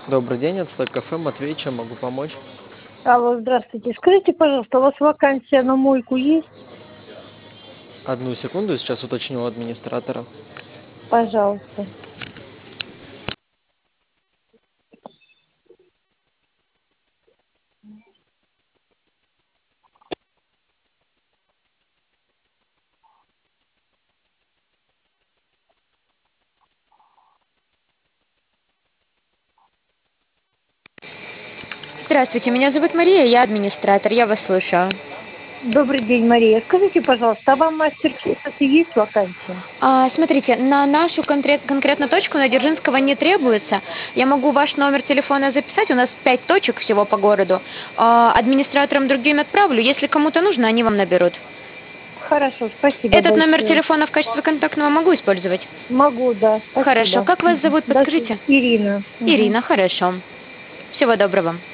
Добрый день, отстой кафе, Матвей, чем могу помочь? Алло, здравствуйте. Скажите, пожалуйста, у вас вакансия на мойку есть? Одну секунду, сейчас уточню у администратора. Пожалуйста. Здравствуйте, меня зовут Мария, я администратор, я вас слушаю. Добрый день, Мария. Скажите, пожалуйста, а вам мастер кстати, есть вакансия? Смотрите, на нашу конкретно точку на Дзержинского не требуется. Я могу ваш номер телефона записать, у нас 5 точек всего по городу. Администраторам другим отправлю, если кому-то нужно, они вам наберут. Хорошо, спасибо Этот номер большое. телефона в качестве контактного могу использовать? Могу, да, Хорошо, спасибо. как вас зовут, подскажите? Ирина. Ирина, хорошо. Всего доброго.